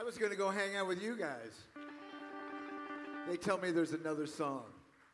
I was going to go hang out with you guys. They tell me there's another song.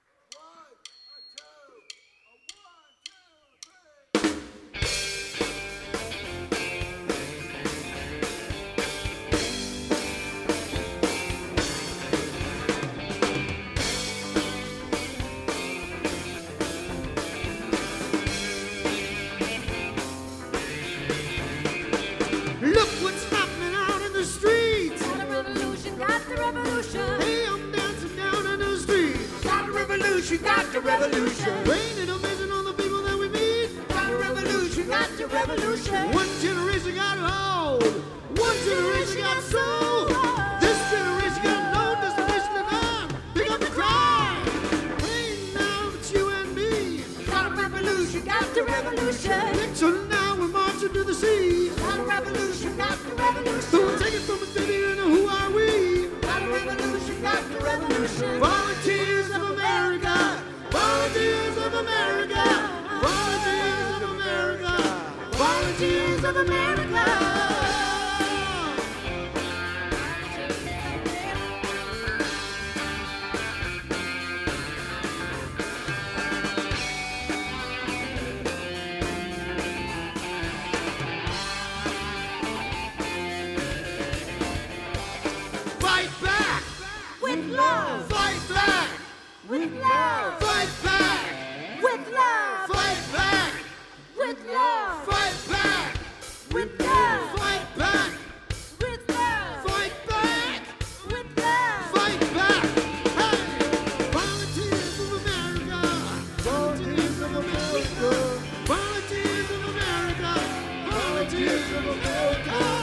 Revolution. Raining amazing on the people that we meet. Got a revolution, got the revolution. One generation got hold, one generation got soul. This generation got no destination to none. Pick up the cry. Rain now, it's you and me. Got a revolution, got the revolution. So now we're marching to the sea. Got a revolution, got the revolution. So take it from us, baby, and who are we? Got a revolution, got the revolution. Volunteers of America. Volunteers of America, volunteers of America, volunteers of America. Fight back with love. Fight back with love. Fight back with love. Fight back with love. Fight back with love. Fight back with love. Fight back with love. Fight back. Hey, volunteers of America. Volunteers of America. Volunteers of America. Volunteers of America.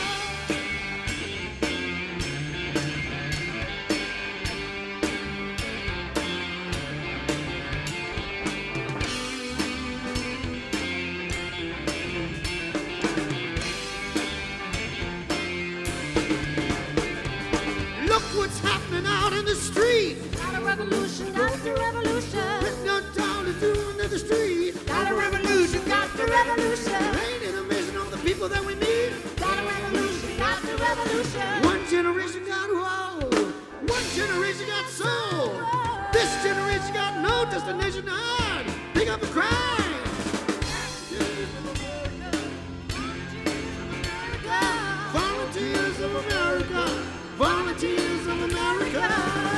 What's happening out in the street? Got a revolution, got the revolution. With no town to do in the street. Got a revolution, got the revolution. Ain't it amazing all the people that we meet? Got a revolution, got the revolution. One generation got woe, one generation got soul. This generation got no destination to hide. Pick up and cry. Volunteers of America. Volunteers of America.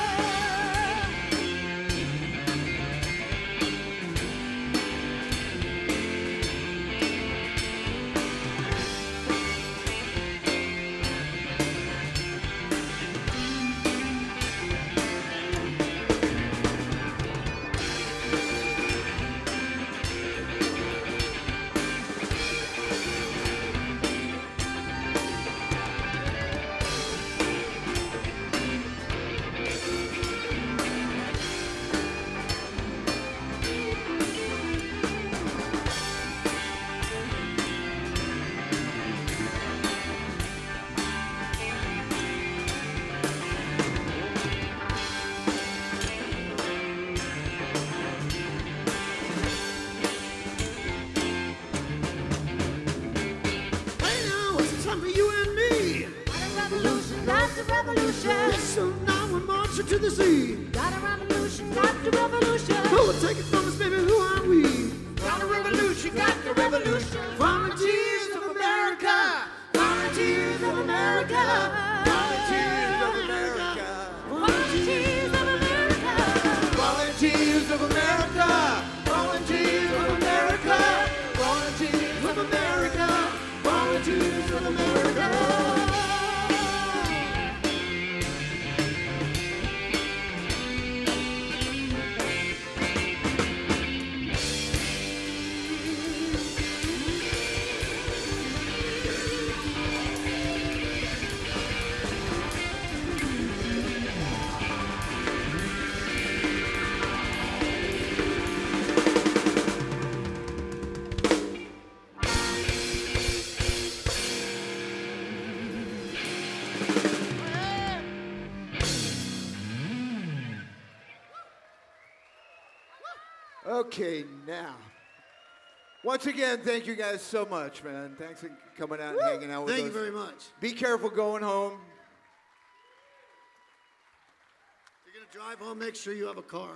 To the sea. Got a revolution, got the revolution. Oh, take it from us, baby, who are we? Got a revolution, got the revolution. Volunteers of America. Volunteers of America. Volunteers of America. Volunteers of America. Volunteers of America. Volunteers of America. Volunteers of America. Volunteers of America. Okay, now, Once again, thank you guys so much, man. Thanks for coming out and hanging out with us. Thank you very much. Be careful going home. If you're going to drive home, make sure you have a car.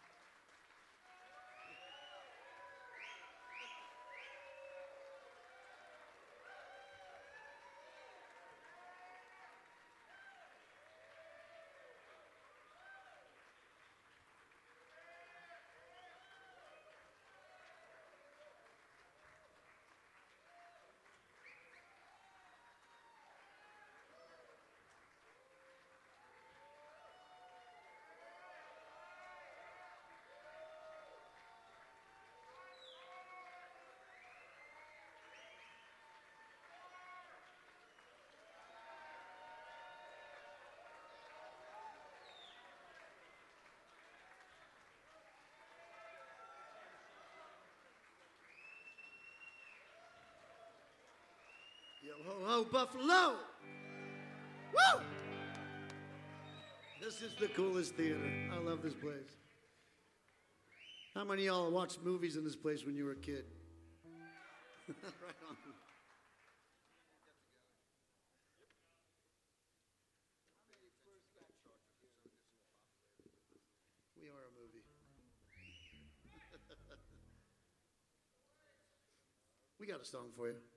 Yo ho ho Buffalo! Woo! This is the coolest theater. I love this place. How many of y'all watched movies in this place when you were a kid? Right on. We are a movie. We got a song for you.